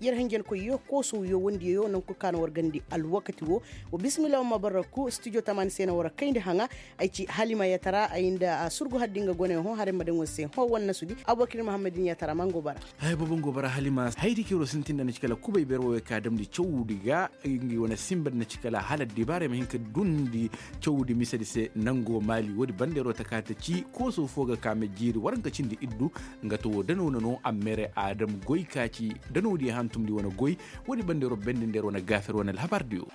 yar hangen ko yo ko so yo wondi yo nan ko kan wargandi al wakati wo bismillah mabaraku studio taman sena wara kainde hanga ay ci halima yatara ayinda surgu haddinga gone ho hare maden wose ho wonna sudi abubakar muhammadin yatara mango bara hay babungo bara halima haydi kiro sintinda na cikala kubay berwo ka damdi cewdiga ngi wona simba na cikala hala dibare ma hinka dundi cewdi misadi se nango mali wodi bandero takata ci ko so foga kame jiri waranka cindi iddu ngato dano no amere adam goykaci dano di hantum di wona goy wodi bandero bende nder wona gafer wona habardiyo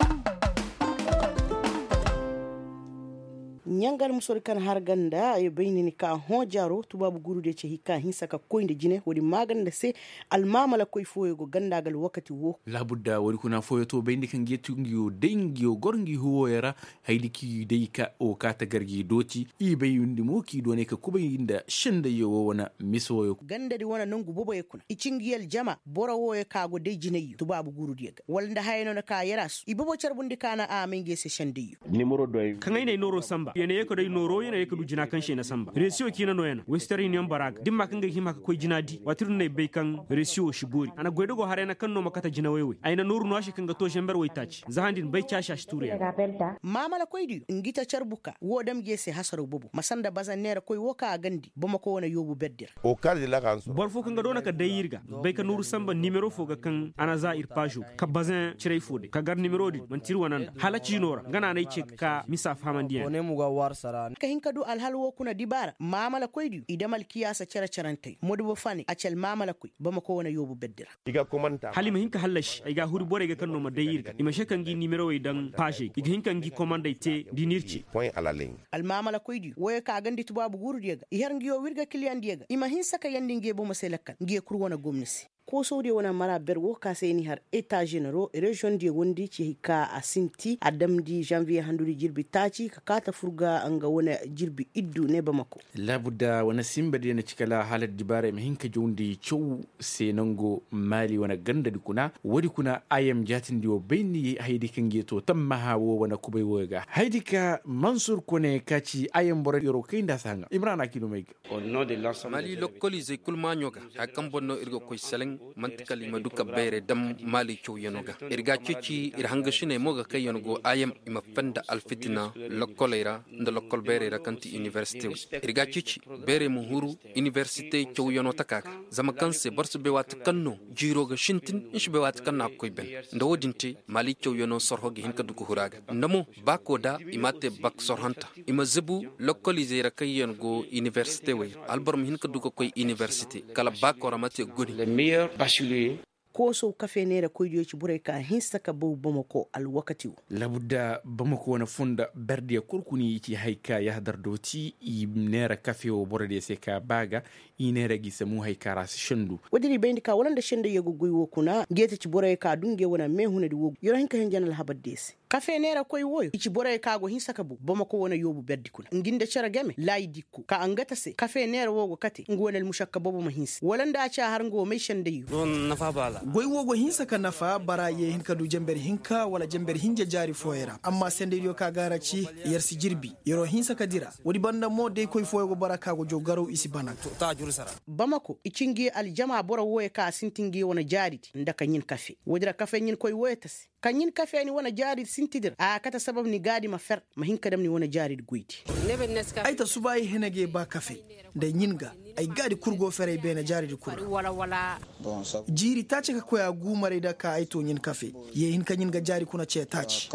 nyangal musori kan har ganda e baynini ka hojaro tubabu gurude ce hikka hinsaka koynde jine wodi maganda se almamala koy foyogo gandagal wakati wo labudda wodi kuna foyoto bayndi kan getungiyo dengiyo gorngi huwoyara haydiki deyka o kata gargi doti i bayundi mo ki done ka kubayinda shenda yo wona misoyo gandadi wona nangu bobo yakuna icingiyel jama bora woye kago dey jineyo tubabu gurude walnda hayno na ka yaras i bobo charbundi kana a menge se shendeyo numéro doy kan ay noro samba yene yeko day noro yene yeko du jina kan shena samba resio kina no yana western union baraga dimma kan ga hima ko jinadi watiru ne be kan resio shiburi ana goydo go harena kan no makata jina wewe ayna nuru no ashi kan ga to shember waytaci zahandin bay chasha shture mama la koydi ngita charbuka wodam gese hasaro bobo masanda bazan nera koy woka gandi bama ko wona yobu beddir o kaldi la kan so bor fo kan ga dona ka dayirga bay kan nuru samba numero fo ga kan ana zair paju ka bazin chirey fode ka gar numero di man tirwananda halaci nora ngana nay ce ka misa famandiyan war sarana ka hinka du alhalwo kuna dibara mamala koydi idamal kiyasa charantay modubo fani acel mamala koy bama ko wona yobu beddira iga komanta halima hinka hallash iga huri bore ga kanno ma dayirga ima shekan gi numero e dan page iga hinka gi commande te dinirci point à la ligne al mamala koydi woye ka gandi tubabu gurudiyega ihar ngiyo wirga client ima hinsaka yandi nge bo maselakan nge kurwana gomnasi ko sodi wona mara berwo ka seni har état généraux région de wondi ci hika asinti adamdi janvier handuri jirbi taci ka kata furga anga wona jirbi iddu ne bamako labudda wona simbadi ne cikala halat dibare mi hinka jondi chow senango mali wona ganda di kuna wodi kuna ayam jatindi o bayni haydi kangi to tamma hawo wona kubay woga haydi ka mansur kone kaci ayam boro yoro kinda sanga imran akino mega au nom de l'ensemble mali localisé kulma nyoga hakam bonno irgo koy seleng mantikali maduka bere dam mali chow yanoga irga cici ir hanga shine moga kay yanogo ayam ima fanda alfitina lokolera nda lokol bere rakanti university irga cici bere muhuru university chow yano takaka zama kanse barsu be wat kanno jiroga shintin ish be wat kanna koy ben nda wodinti mali chow yano sorhoge hinka duko huraga ndamo bakoda imate bak sorhanta ima zebu lokalize ra kay yanogo university we albarum hinka duko koy university kala bakora mate godi le meilleur bachelier koso kafe nera koydiyo ci buray ka hinsaka bo bamako al wakati labudda bamako wona funda berdiya kurkuni ci hayka yahdar doti i nera kafe o borade se ka baga i nera gisa mu hayka ras shandu wadiri bendi ka walanda shende yego goywo kuna gete ci buray ka dunge wona me hunadi wo yoro hinka hen janal habaddes kafe nera koy woyo ci buray ka go hinsaka bo bamako wona yobu beddi kuna nginde cara game lay dikku ka angata se kafe nera wogo kati ngonal mushakka bobo ma hinsi walanda acha har ngo me shende yu don nafa bala goy wogo hinsa ka nafa bara ye hinka du jamber hinka wala jamber hinja jari foyera amma sende yo ka garaci yersi jirbi yoro hinsa ka dira wodi banda mo de koy foyego baraka go jogaro isi bana ta juru sara bamako icingi aljama bora woye ka sintingi wona jariti ndaka nyin kafe wodira kafe nyin koy woyetas kanyin kafe ni wona jari sintidir a kata sabab ni gadi ma fer ma hinka dam ni wona jari guiti ayta subayi henage ba kafe da nyinga ay gadi kurgo fere bena jari di kur wala jiri tace ka koya gumare da ka ayto nyin kafe ye hin kanyin ga jari kuna ce tace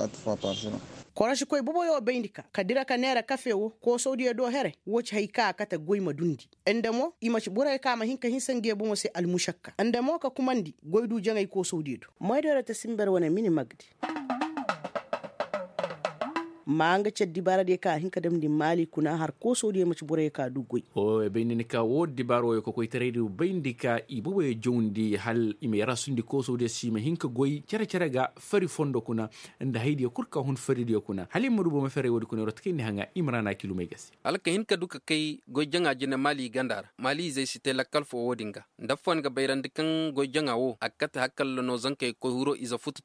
korashi koy bobo yo bendika kadira ka nera kafe wo ko sodi do here woci hayka kata goyma dundi endamo imaci buray ka ma hinka hinsange bo mo se almushakka endamo ka kumandi goydu jangay ko sodi do maydara ta simber wona mini magdi manga ceddi barade ka hinka dem di mali kuna har ko sodi maci buray ka dugoy o e bendini ka wodi baro ko koy teredi bendika ibo e jondi hal ime yarasundi ko sodi sima hinka goy cere ga fari fondo kuna nda haydi kurka hun fari di kuna halim mudubo ma fere wodi kuna rotkini hanga imrana kilumay gasi alka hinka duka kai goy janga jina mali gandar mali zai site lakal fo wodinga ndafon ga bayrandi kan goy janga wo akata hakal no zankai ko huro iza futu tareira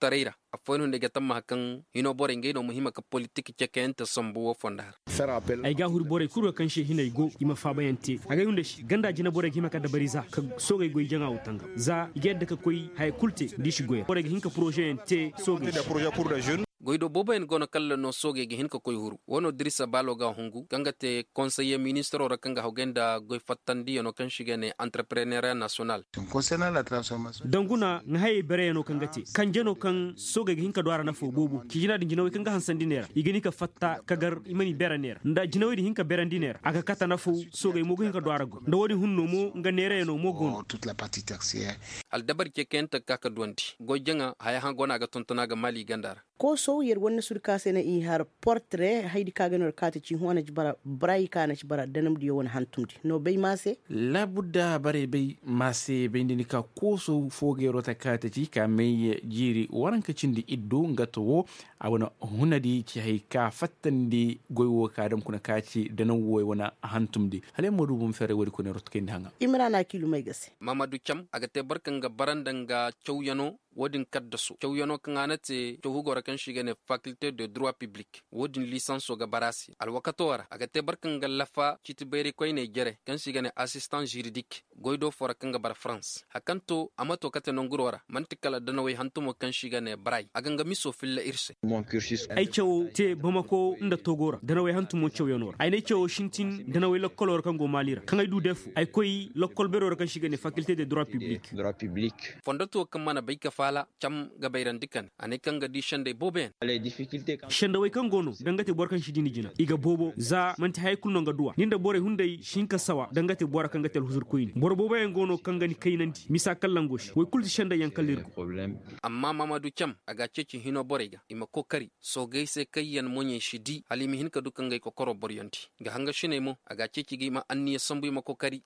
afoin hunde gatam makan hino bore ngeno muhima ka politique ceken ta sambu wo fondar ay ga hur bore kuro kan she hinay go ima fa bayante aga yunde shi ganda jina bore hima ka dabari za ka sogay goy janga utanga za igedda ka koy hay kulte dishi goy bore hinka projet te sogay da projet pour les jeunes goydo boba en gono kala no soge ge hin ko koy huru wono Drissa Balo ga hungu kangate conseiller ministre ora kanga hogenda goy fattandi no kan shigene entrepreneur national concernant la transformation danguna ngahay bere no kangate kanjeno kan soge ge hin ka dwara na fo bobu ki jina din jinawi kanga hansandi nera igeni ka fatta kagar imani bera nera nda jinawi din hin ka berandi nera aga kata na fo soge mo hin ka dwara go ndo wodi hunno mo nga nere no mo gon toute la partie tertiaire al dabar ke kenta kaka duwanti goy janga haya han gona ga tontona ga mali gandara ko so yer wonna surka sene i har portrait haydi kaganor kata ci hona ci bara bray kana ci bara danam di wona hantumdi no bay mase la budda bare bay mase bindini ka ko so foge rota kata ci ka may jiri waranka cindi iddo ngato wo awona hunadi ci hay ka fattandi goywo kadam kuna kaci danam woy wona hantumdi hale modu bum fere wori ko ne rot kendi hanga imrana kilu may gase Mamadou Cham aga te barkan ga barandanga chowyano wodin kaddaso chowyano kanganate chowugora kan shigene faculté de droit public wodin licence ga barasi al wakato wara aga te barkan ga lafa citiberi koyne jere kan shigene assistant juridique goydo fora kan ga bar France hakanto amato kate nonguro wara mantikala danawe hantumo kan shigene baray aga nga miso filla irse mon cursus ay cew te Bamako nda togora danawe hantumo chowyano ay ne cew shintin danawe lokkolor kan go malira kan ay du defu ay koy lokkol bero kan shigene faculté de droit public fondato kan mana bayka fala Cham ga bayran dikan ane kan ga di shande boben les difficultés shanda way kan gono dangate borkan shi dini jina iga bobo za manti hay kulno ga duwa ninda bore hundai shinka sawa dangate bora kan gatel huzur koyni bor bobo en gono kan gani kaynanti misa kallan goshi way kulti shanda yan kallirgo problème amma Mamadou Cham aga ceci hino borega ima kokari so gaise kayyan monye shidi halimi hin ka dukan gai kokoro boryanti ga hanga shine mo aga ceci gi ma anniya sambu ima kokari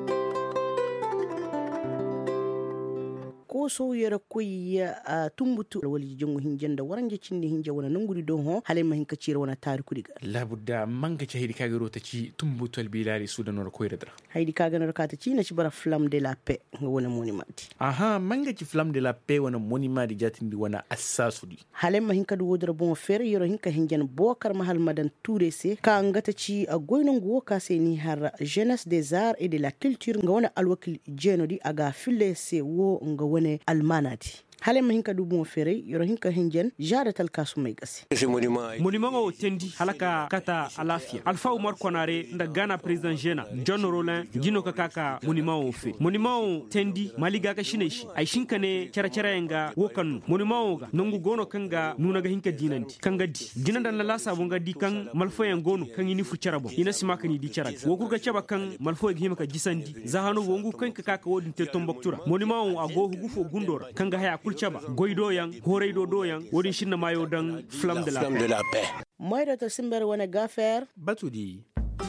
ko so yera koy tumbutu wali jongo hinjenda waranje cindi hinja wona nanguri do ho hale ma hinka cira wona tariku diga la budda manga ci haydi kagaro ta ci tumbutu al bilali sudanor koy redra haydi kaganor kata ci na ci bara flamme de la paix wona monument aha manga ci flamme de la paix wona monument di jatindi wona assasudi hale ma hinka do wodra bon fer yero hinka hinjan bokar mahal madan touré se ka ngata ci a goyno ngo ka se ni har jeunesse des arts et de la culture ngona alwakil jenodi aga fille se wo ngone almanati hale ma hinka dubu fere yoro hinka hinjen jara tal kasu mai gasi monument o tendi halaka kata alafia alfa umar konare nda Ghana president jena John Rolin jino ka kaka monument o fe monument o tendi maliga ka shine shi ay shinka ne cara yanga wokan monument o ga nongu gono kanga nuna ga hinka dinanti kanga di dinan dan la sabu ga di kan malfo yan gono kan yini fu carabo ina sima kan di cara wo ku ga caba kan malfo ga himaka gisandi zahanu wongu kan ka kaka wodin te tomboktura monument o ago hugufo gundora kanga haya kulchaba goydo yang horeydo do yang wodin shinna mayo dan flamme de la paix moydo to simber wona gafer batudi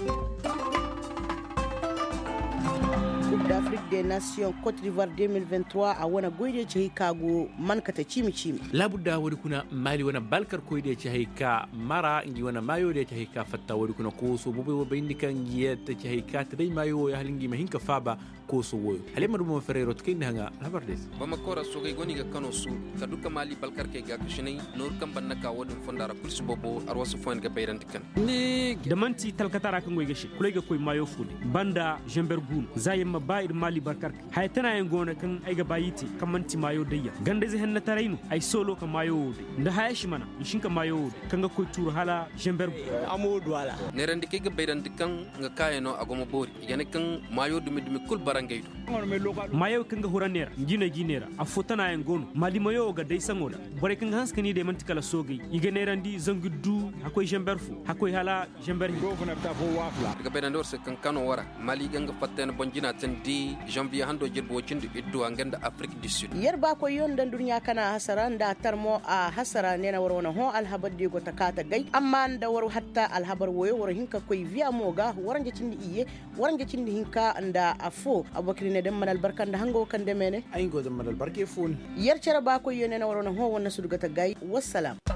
Coupe d'Afrique des Nations Côte d'Ivoire 2023 a wana goyde ci kago mankata chimi la budda wori kuna mali wana balkar koyde ci hayka mara ngi wana mayo de ci hayka fatta wori kuna ko so bobe wo bayndi kan yetta ci hayka tay mayo ya halingi ma hinka faba ko so woyo halema dum ferrero to kinda hanga labardes bama kora so gay goni ga kano su ka duka mali balkar ke ga kishinai nur kan banna ka wodin fondara pulsu bobo arwasu fon ga bayran dikan ni da manti talkatara kan goy gashi kulay ga koy mayo fudi banda jembergun zayema bayir mali barkar hay tana en gona kan ay ga bayiti kan manti mayo dayya gande ze henna tarayno ay solo kan mayo nda hayashi mana shin kan mayo kan ga koy tur hala jembergu amodu wala ne randi ke ga bayran dikan ga kayeno agomo bori yana kan mayo dumi kul barangaydo mayo kan ga huranera ginera a fotana en gono mali mayo ga dai sangoda bore kan hanskani de manti kala sogi igane randi zangudu akoy jemberfu akoy hala jemberhi daga bayran dor se kan kano wara mali ganga fatten bonjina tan di janvier hando jirbo cindi iddo anganda Afrique du Sud yerba ko yondan dunya kana hasaran da tarmo a hasara ne na warwana ho alhabar de go takata gai amma da war hatta alhabar woyo war hinka koy via moga waranje cindi iye waranje cindi hinka anda afo abakri ne dem manal barkan da hango kan de mene ay go dem manal barke fon yer cara ba ko yone na warwana ho wonna sudugata gai wassalam